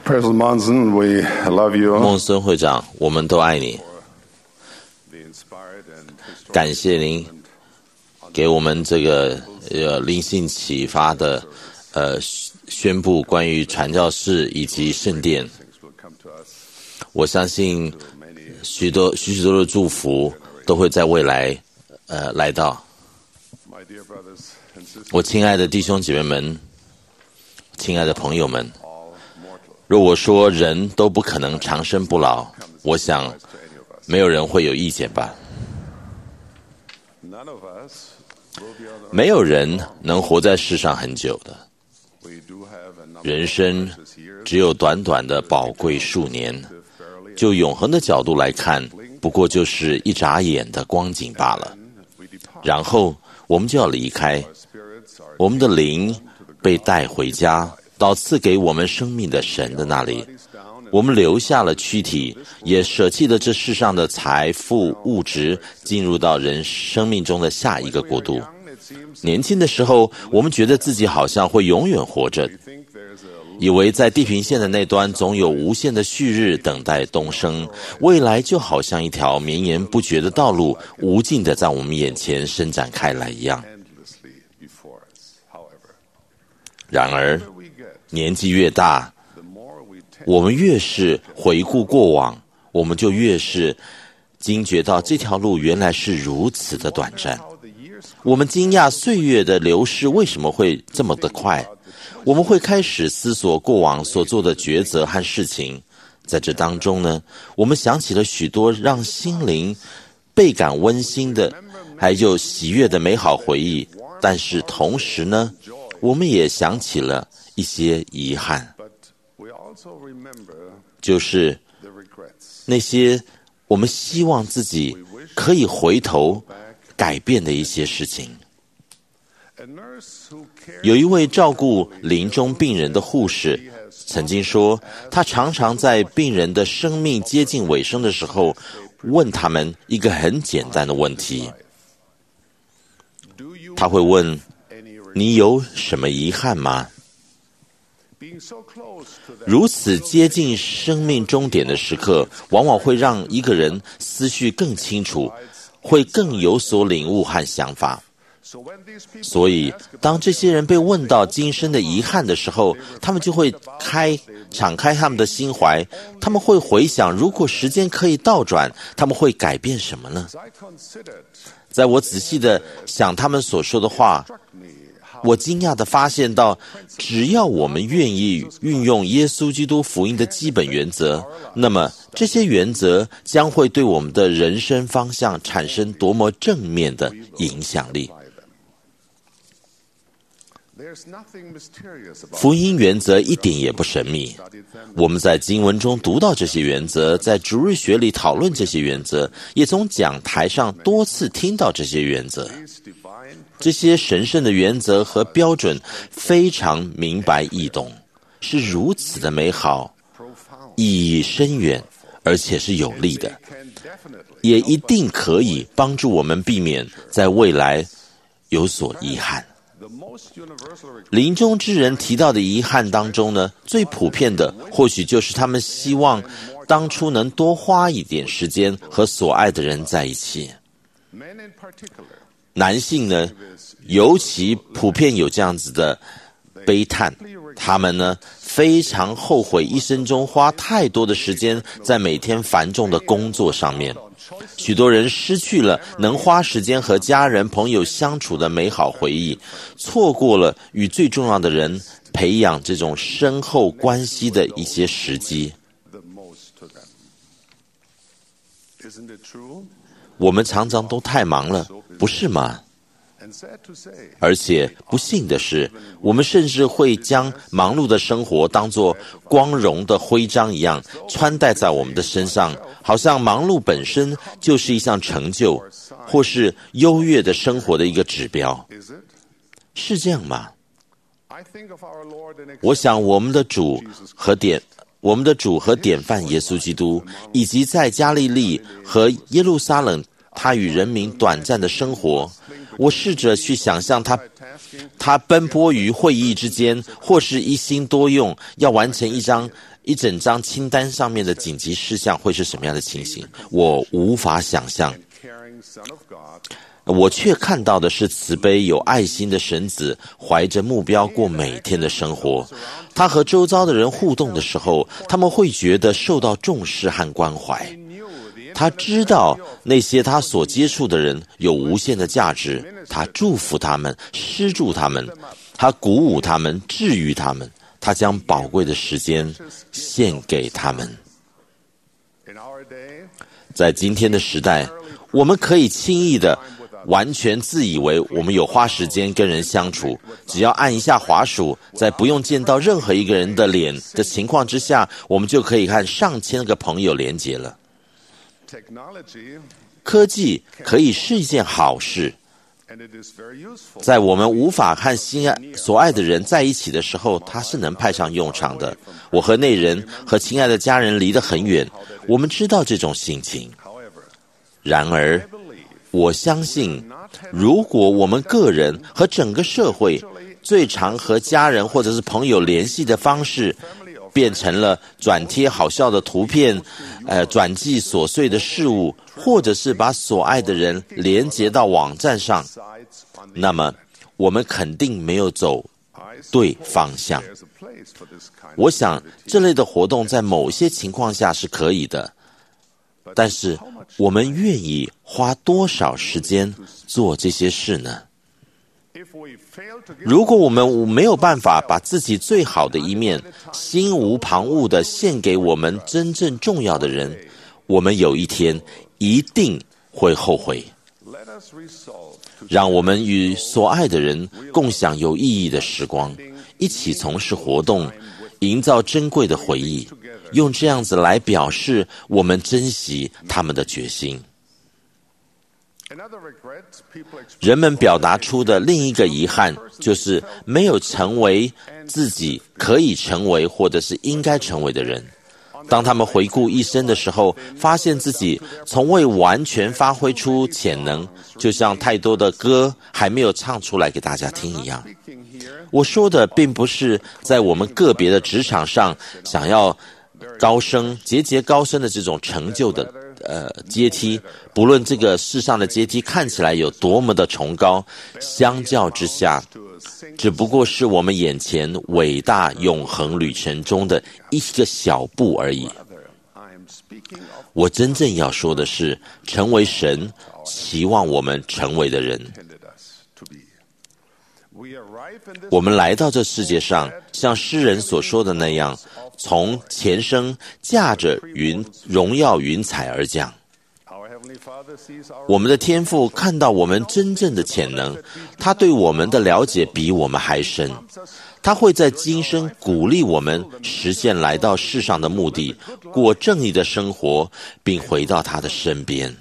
President Monson, we love you. 孟森会长，我们都爱你。感谢您给我们这个灵性启发的宣布关于传教士以及圣殿。我相信许多的祝福都会在未来来到。我亲爱的弟兄姐妹们，亲爱的朋友们，若我说人都不可能长生不老，我想没有人会有意见吧。没有人能活在世上很久的，人生只有短短的宝贵数年，就永恒的角度来看，不过就是一眨眼的光景罢了。然后我们就要离开，我们的灵被带回家，到赐给我们生命的神的那里。我们留下了躯体，也舍弃了这世上的财富物质，进入到人生命中的下一个国度。年轻的时候，我们觉得自己好像会永远活着，以为在地平线的那端总有无限的旭日等待东升，未来就好像一条绵延不绝的道路，无尽的在我们眼前伸展开来一样。然而年纪越大，我们越是回顾过往，我们就越是惊觉到这条路原来是如此的短暂。我们惊讶岁月的流逝为什么会这么的快，我们会开始思索过往所做的抉择和事情。在这当中呢，我们想起了许多让心灵倍感温馨的还有喜悦的美好回忆，但是同时呢，我们也想起了一些遗憾，就是那些我们希望自己可以回头改变的一些事情。有一位照顾临终病人的护士曾经说，他常常在病人的生命接近尾声的时候，问他们一个很简单的问题。他会问，你有什么遗憾吗？如此接近生命终点的时刻，往往会让一个人思绪更清楚，会更有所领悟和想法。所以当这些人被问到今生的遗憾的时候，他们就会敞开他们的心怀，他们会回想，如果时间可以倒转，他们会改变什么呢？在我仔细的想他们所说的话，我惊讶地发现到，只要我们愿意运用耶稣基督福音的基本原则，那么这些原则将会对我们的人生方向产生多么正面的影响力。福音原则一点也不神秘，我们在经文中读到这些原则，在主日学里讨论这些原则，也从讲台上多次听到这些原则。这些神圣的原则和标准非常明白易懂，是如此的美好，意义深远，而且是有力的，也一定可以帮助我们避免在未来有所遗憾。临终之人提到的遗憾当中呢，最普遍的或许就是他们希望当初能多花一点时间和所爱的人在一起。男性呢，尤其普遍有这样子的悲叹，他们呢非常后悔一生中花太多的时间在每天繁重的工作上面。许多人失去了能花时间和家人朋友相处的美好回忆，错过了与最重要的人培养这种深厚关系的一些时机。我们常常都太忙了，不是吗？而且不幸的是，我们甚至会将忙碌的生活当作光荣的徽章一样穿戴在我们的身上，好像忙碌本身就是一项成就，或是优越的生活的一个指标。是这样吗？我想我们的主和典范耶稣基督，以及在加利利和耶路撒冷他与人民短暂的生活，我试着去想象他奔波于会议之间，或是一心多用，要完成一整张清单上面的紧急事项会是什么样的情形，我无法想象。我却看到的是慈悲有爱心的神子怀着目标过每天的生活。他和周遭的人互动的时候，他们会觉得受到重视和关怀。他知道那些他所接触的人有无限的价值，他祝福他们，施助他们，他鼓舞他们，治愈他们，他将宝贵的时间献给他们。在今天的时代，我们可以轻易的完全自以为我们有花时间跟人相处，只要按一下滑鼠，在不用见到任何一个人的脸的情况之下，我们就可以和上千个朋友连结了。科技可以是一件好事，在我们无法和所爱的人在一起的时候，它是能派上用场的。我和那人和亲爱的家人离得很远，我们知道这种心情。然而我相信，如果我们个人和整个社会最常和家人或者是朋友联系的方式变成了转贴好笑的图片，转寄琐碎的事物，或者是把所爱的人连接到网站上，那么我们肯定没有走对方向。我想这类的活动在某些情况下是可以的，但是我们愿意花多少时间做这些事呢？如果我们没有办法把自己最好的一面心无旁骛地献给我们真正重要的人，我们有一天一定会后悔。让我们与所爱的人共享有意义的时光，一起从事活动，营造珍贵的回忆，用这样子来表示我们珍惜他们的决心。人们表达出的另一个遗憾，就是没有成为自己可以成为或者是应该成为的人。当他们回顾一生的时候，发现自己从未完全发挥出潜能，就像太多的歌还没有唱出来给大家听一样。我说的并不是在我们个别的职场上想要高升、节节高升的这种成就的阶梯，不论这个世上的阶梯看起来有多么的崇高，相较之下，只不过是我们眼前伟大永恒旅程中的一个小步而已。我真正要说的是，成为神期望我们成为的人。我们来到这世界上，像诗人所说的那样，从前生驾着荣耀云彩而降。我们的天父看到我们真正的潜能，他对我们的了解比我们还深，他会在今生鼓励我们实现来到世上的目的，过正义的生活，并回到他的身边。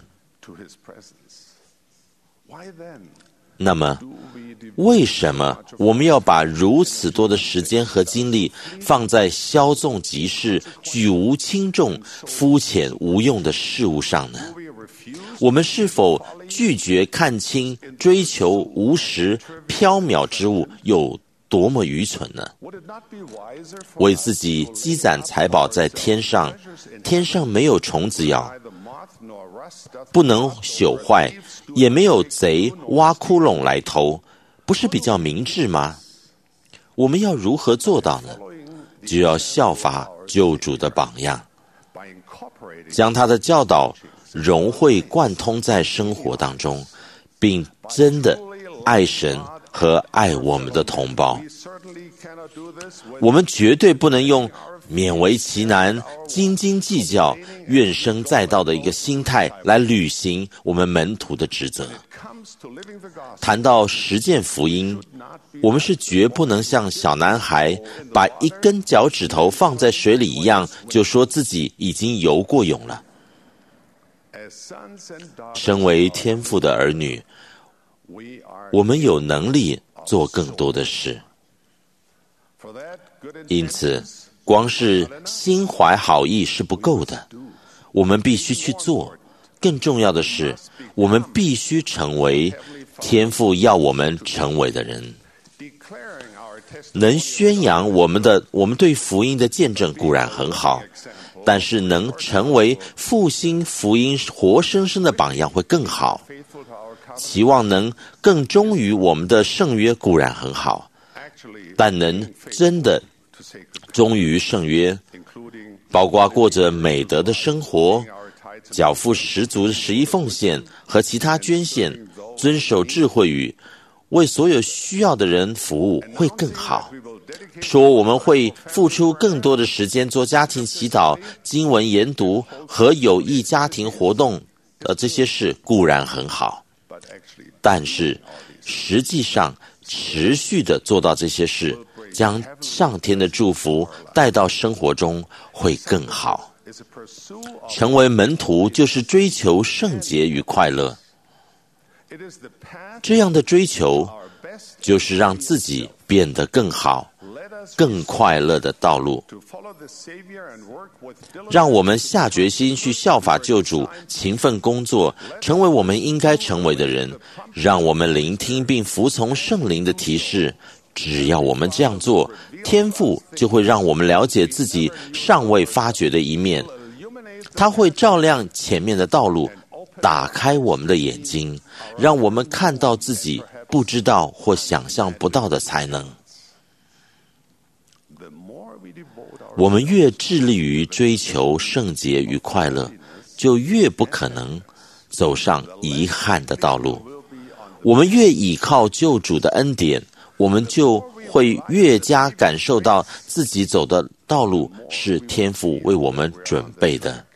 那么为什么我们要把如此多的时间和精力放在稍纵即逝、举无轻重、肤浅无用的事物上呢？我们是否拒绝看清追求无实缥缈之物有多么愚蠢呢？为自己积攒财宝在天上，天上没有虫子咬，不能朽坏，也没有贼挖窟窿来偷，不是比较明智吗？我们要如何做到呢？就要效法救主的榜样，将他的教导融会贯通在生活当中，并真的爱神和爱我们的同胞。我们绝对不能用勉为其难、斤斤计较、怨声载道的一个心态来履行我们门徒的职责。谈到实践福音，我们是绝不能像小男孩把一根脚趾头放在水里一样，就说自己已经游过泳了。身为天父的儿女，我们有能力做更多的事。因此，光是心怀好意是不够的，我们必须去做。更重要的是，我们必须成为天父要我们成为的人。 能宣扬我们对福音的见证固然很好，但是能成为复兴福音活生生的榜样会更好。期望能更忠于我们的圣约固然很好，但能真的忠于圣约，包括过着美德的生活，缴付十足的11奉献和其他捐献，遵守智慧语，为所有需要的人服务会更好。说我们会付出更多的时间做家庭祈祷、经文研读和有益家庭活动这些事固然很好，但是实际上持续的做到这些事，将上天的祝福带到生活中会更好。成为门徒就是追求圣洁与快乐，这样的追求就是让自己变得更好、更快乐的道路。让我们下决心去效法救主，勤奋工作，成为我们应该成为的人。让我们聆听并服从圣灵的提示。只要我们这样做，天父就会让我们了解自己尚未发觉的一面。他会照亮前面的道路，打开我们的眼睛，让我们看到自己不知道或想象不到的才能。我们越致力于追求圣洁与快乐，就越不可能走上遗憾的道路。我们越倚靠救主的恩典，我们就会越加感受到自己走的道路是天父为我们准备的。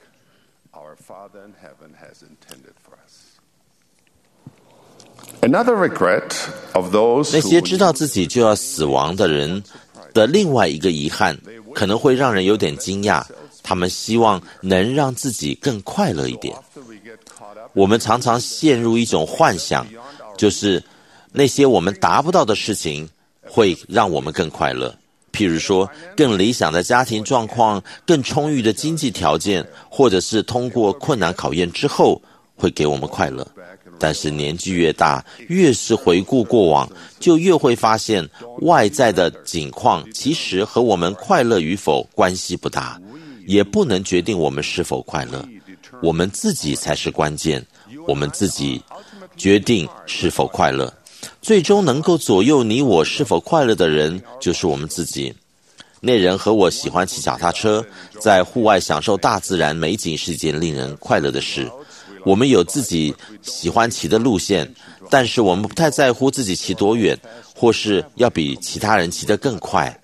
那些知道自己就要死亡的人的另外一个遗憾，可能会让人有点惊讶。他们希望能让自己更快乐一点。我们常常陷入一种幻想，就是那些我们达不到的事情会让我们更快乐。譬如说，更理想的家庭状况、更充裕的经济条件，或者是通过困难考验之后会给我们快乐。但是年纪越大，越是回顾过往，就越会发现外在的景况其实和我们快乐与否关系不大，也不能决定我们是否快乐。我们自己才是关键，我们自己决定是否快乐。最终能够左右你我是否快乐的人，就是我们自己。那人和我喜欢骑脚踏车，在户外享受大自然美景是一件令人快乐的事。我们有自己喜欢骑的路线，但是我们不太在乎自己骑多远，或是要比其他人骑得更快。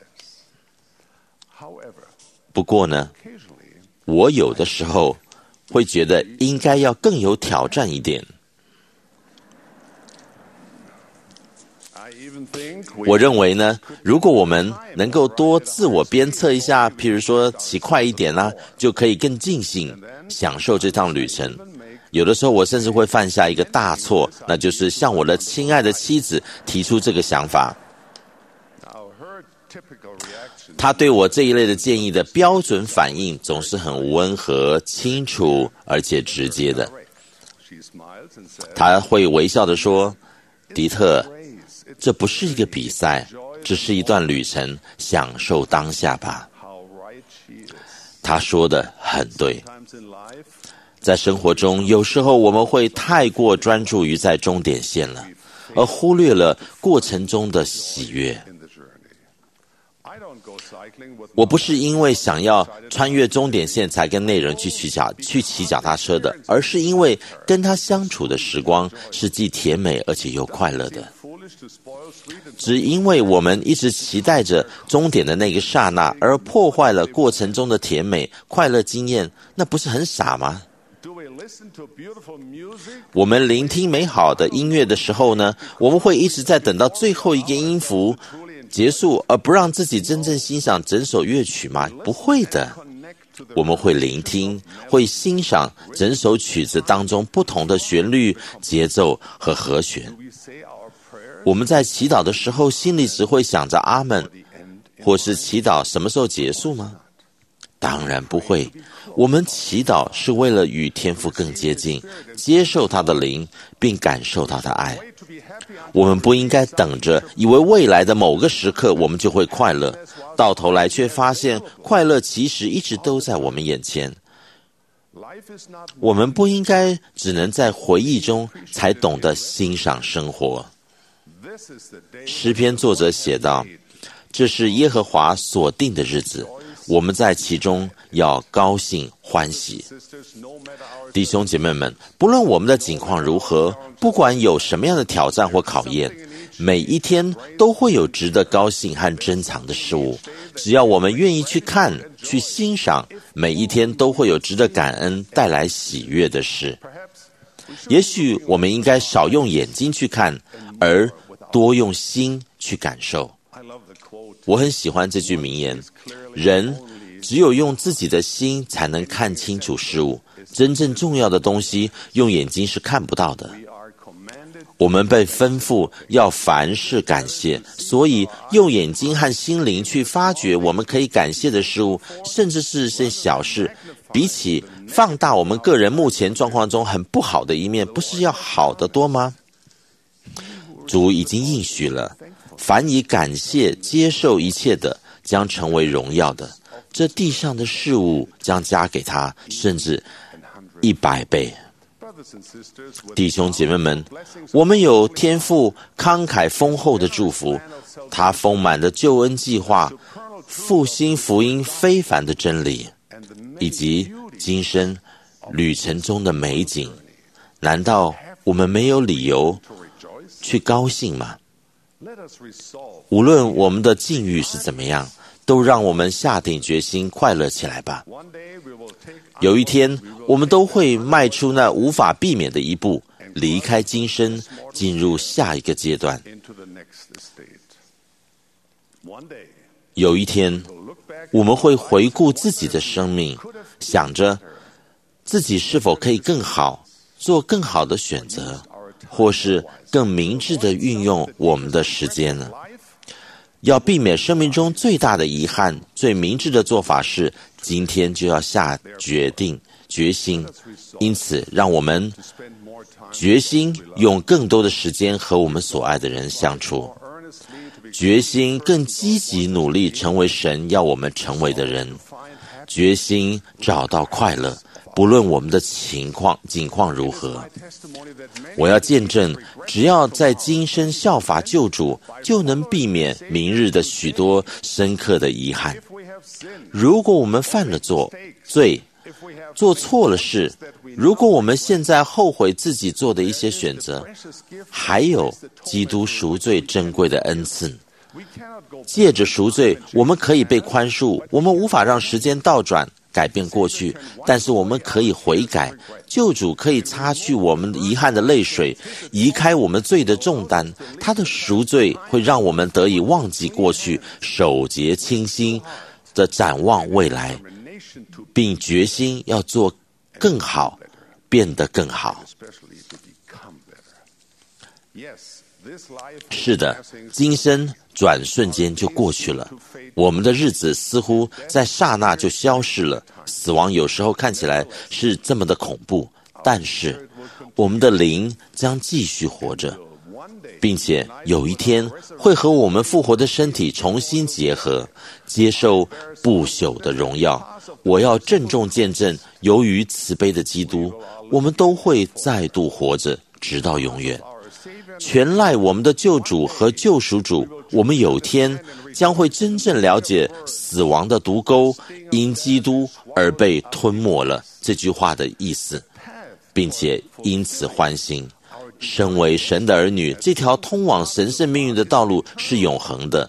不过呢，我有的时候会觉得应该要更有挑战一点。我认为呢，如果我们能够多自我鞭策一下，譬如说骑快一点啊，就可以更尽兴享受这趟旅程。有的时候我甚至会犯下一个大错，那就是向我的亲爱的妻子提出这个想法。她对我这一类的建议的标准反应总是很温和、清楚而且直接的。她会微笑地说：“迪特，这不是一个比赛，这是一段旅程，享受当下吧。”她说的很对。在生活中，有时候我们会太过专注于在终点线了，而忽略了过程中的喜悦。我不是因为想要穿越终点线才跟那人去骑脚踏车的，而是因为跟他相处的时光是既甜美而且又快乐的。只因为我们一直期待着终点的那个刹那，而破坏了过程中的甜美快乐经验，那不是很傻吗？我们聆听美好的音乐的时候呢，我们会一直在等到最后一个音符结束，而不让自己真正欣赏整首乐曲吗？不会的。我们会聆听，会欣赏整首曲子当中不同的旋律、节奏和和弦。我们在祈祷的时候，心里只会想着阿们，或是祈祷什么时候结束吗？当然不会。我们祈祷是为了与天父更接近，接受他的灵，并感受他的爱。 我们不应该等着，以为未来的某个时刻我们就会快乐，到头来却发现快乐其实一直都在我们眼前。我们不应该只能在回忆中才懂得欣赏生活。诗篇作者写道，这是耶和华所定的日子，我们在其中要高兴欢喜。弟兄姐妹们，不论我们的境况如何，不管有什么样的挑战或考验，每一天都会有值得高兴和珍藏的事物。只要我们愿意去看、去欣赏，每一天都会有值得感恩、带来喜悦的事。也许我们应该少用眼睛去看，而多用心去感受。我很喜欢这句名言，人只有用自己的心才能看清楚事物，真正重要的东西用眼睛是看不到的。我们被吩咐要凡事感谢，所以用眼睛和心灵去发掘我们可以感谢的事物，甚至是些小事，比起放大我们个人目前状况中很不好的一面，不是要好得多吗？主已经应许了，凡以感谢接受一切的，将成为荣耀的，这地上的事物将加给他，甚至100倍。弟兄姐妹们，我们有天父慷慨丰厚的祝福，他丰满的救恩计划，复兴福音非凡的真理，以及今生旅程中的美景，难道我们没有理由去高兴吗？无论我们的境遇是怎么样，都让我们下定决心快乐起来吧。有一天，我们都会迈出那无法避免的一步，离开今生，进入下一个阶段。有一天，我们会回顾自己的生命，想着自己是否可以更好，做更好的选择，或是更明智地运用我们的时间呢？要避免生命中最大的遗憾，最明智的做法是今天就要下决心。因此，让我们决心用更多的时间和我们所爱的人相处，决心更积极努力成为神要我们成为的人，决心找到快乐，不论我们的境况如何。我要见证，只要在今生效法救主，就能避免明日的许多深刻的遗憾。如果我们犯了罪，做错了事，如果我们现在后悔自己做的一些选择，还有基督赎罪珍贵的恩赐，借着赎罪，我们可以被宽恕。我们无法让时间倒转改变过去，但是我们可以悔改，救主可以擦去我们遗憾的泪水，移开我们罪的重担。他的赎罪会让我们得以忘记过去，手洁清心的展望未来，并决心要做更好，变得更好。是的，今生转瞬间就过去了，我们的日子似乎在刹那就消失了。死亡有时候看起来是这么的恐怖，但是我们的灵将继续活着，并且有一天会和我们复活的身体重新结合，接受不朽的荣耀。我要郑重见证，由于慈悲的基督，我们都会再度活着，直到永远。全赖我们的救主和救赎主，我们有天将会真正了解死亡的毒钩因基督而被吞没了这句话的意思，并且因此欢欣。身为神的儿女，这条通往神圣命运的道路是永恒的。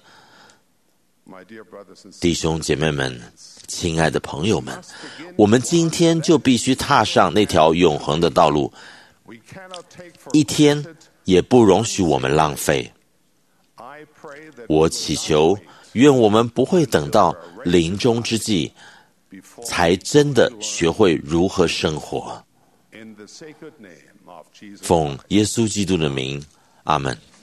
弟兄姐妹们，亲爱的朋友们，我们今天就必须踏上那条永恒的道路，一天也不容许我们浪费。我祈求，愿我们不会等到临终之际，才真的学会如何生活。奉耶稣基督的名，阿们。